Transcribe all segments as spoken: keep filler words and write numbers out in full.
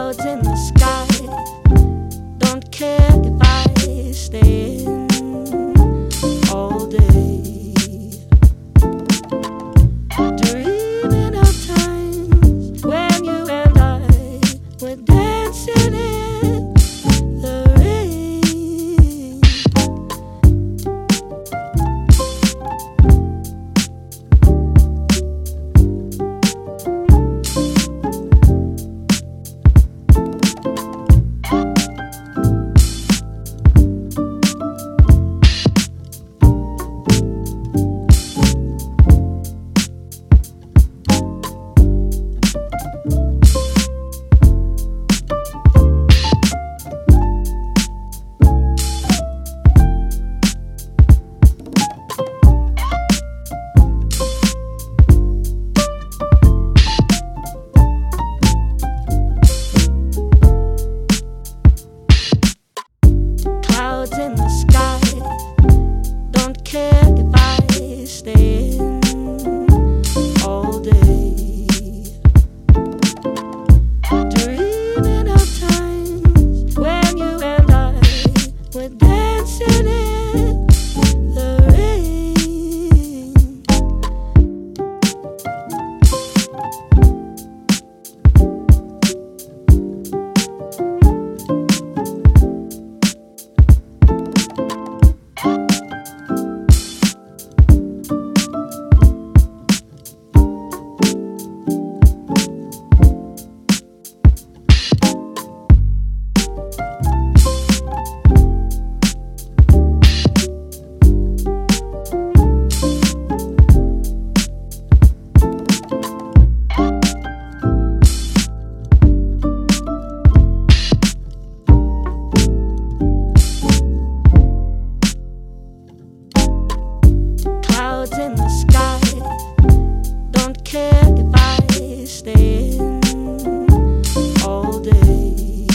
Clouds in the sky, don't care if I stay in all day, dreaming of times when you and I were dancing in the rain. Clouds in the sky, don't care if I stay in all day, dreaming of times when you and I were dancing in the rain. Clouds in the sky, don't care if I stay in all day,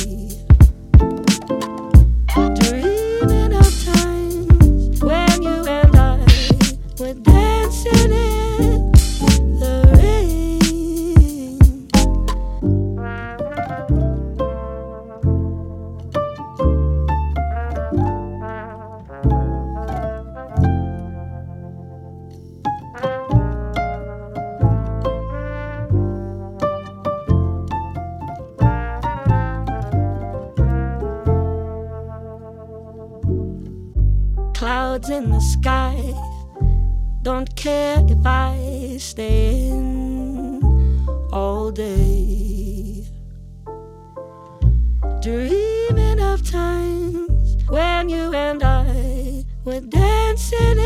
dreaming of times when you and I were dancing in the rain. Clouds in the sky, don't care if I stay in all day, dreaming of times when you and I were dancing